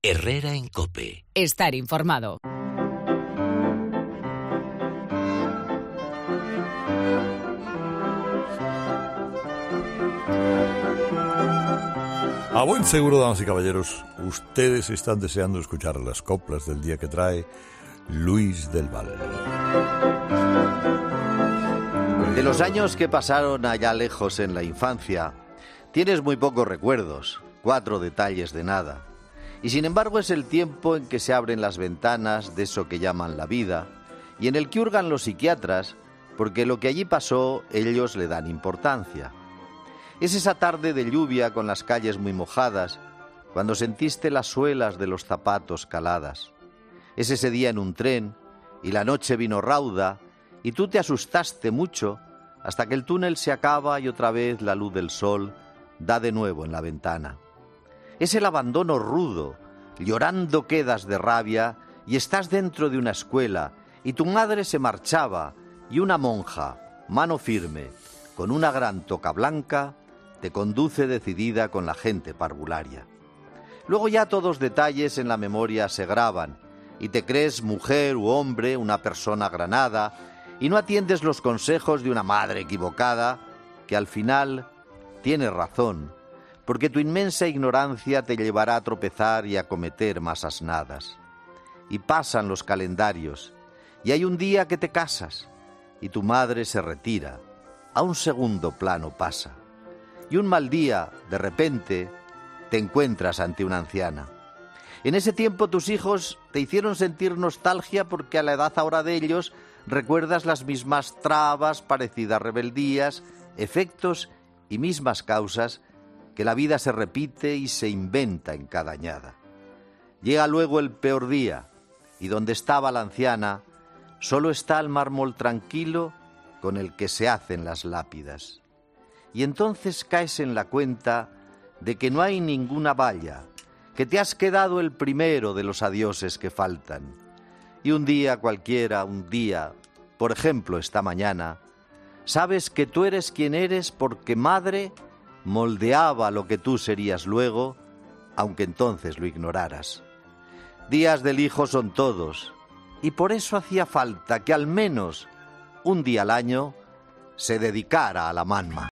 Herrera en COPE. Estar informado. A buen seguro, damas y caballeros, ustedes están deseando escuchar las coplas del día que trae Luis del Val. De los años que pasaron allá lejos en la infancia, tienes muy pocos recuerdos, 4 detalles de nada. Y sin embargo es el tiempo en que se abren las ventanas de eso que llaman la vida y en el que hurgan los psiquiatras, porque lo que allí pasó ellos le dan importancia. Es esa tarde de lluvia con las calles muy mojadas, cuando sentiste las suelas de los zapatos caladas. Es ese día en un tren y la noche vino rauda y tú te asustaste mucho hasta que el túnel se acaba y otra vez la luz del sol da de nuevo en la ventana. Es el abandono rudo, llorando quedas de rabia y estás dentro de una escuela y tu madre se marchaba y una monja, mano firme, con una gran toca blanca, te conduce decidida con la gente parvularia. Luego ya todos detalles en la memoria se graban y te crees mujer u hombre, una persona granada y no atiendes los consejos de una madre equivocada que al final tiene razón, porque tu inmensa ignorancia te llevará a tropezar y a cometer más asnadas. Y pasan los calendarios, y hay un día que te casas, y tu madre se retira, a un segundo plano pasa. Y un mal día, de repente, te encuentras ante una anciana. En ese tiempo tus hijos te hicieron sentir nostalgia porque a la edad ahora de ellos recuerdas las mismas trabas, parecidas rebeldías, efectos y mismas causas que la vida se repite y se inventa en cada añada. Llega luego el peor día, y donde estaba la anciana, solo está el mármol tranquilo con el que se hacen las lápidas. Y entonces caes en la cuenta de que no hay ninguna valla, que te has quedado el primero de los adioses que faltan. Y un día cualquiera, un día, por ejemplo esta mañana, sabes que tú eres quien eres porque madre moldeaba lo que tú serías luego, aunque entonces lo ignoraras. Días del hijo son todos, y por eso hacía falta que al menos un día al año se dedicara a la mamá.